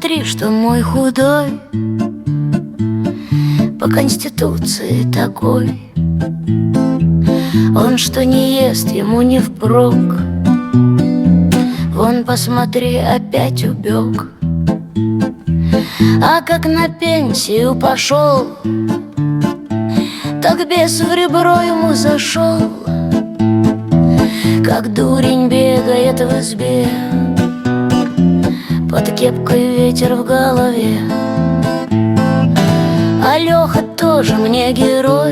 посмотри, что мой худой по конституции такой. Он что не ест, ему не впрок. Вон, посмотри, опять убег. А как на пенсию пошел, так бес в ребро ему зашел. Как дурень бегает в избе, под кепкой ветер в голове. А Леха тоже мне герой,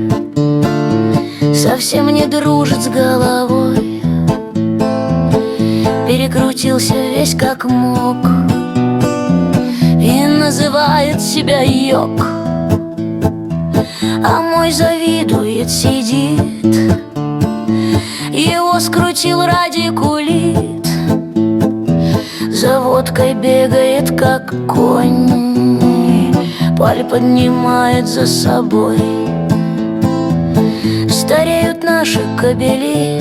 совсем не дружит с головой. Перекрутился весь как мог и называет себя йог. А мой завидует, сидит, его скрутил радикулит. За водкой бегает, как конь, паль поднимает за собой. Стареют наши кобели,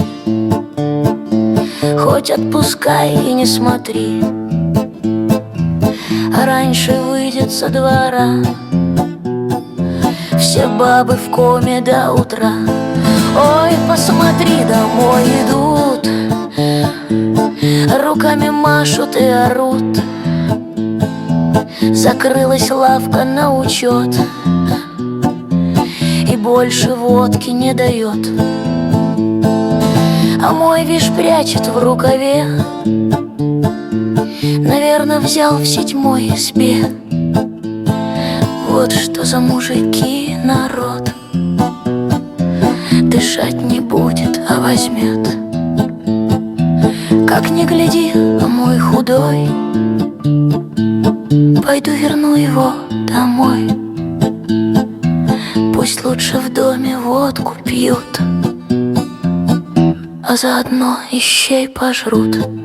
хоть отпускай и не смотри. А раньше выйдет со двора, все бабы в коме до утра. Ой, посмотри, домой идут, руками машут и орут. Закрылась лавка на учет и больше водки не дает. А мой вишь прячет в рукаве, наверное, взял в 7-й избе. Вот что за мужики народ, дышать не будет, а возьмет. Как ни гляди, а мой худой, пойду верну его домой. Пусть лучше в доме водку пьют, а заодно и щей пожрут.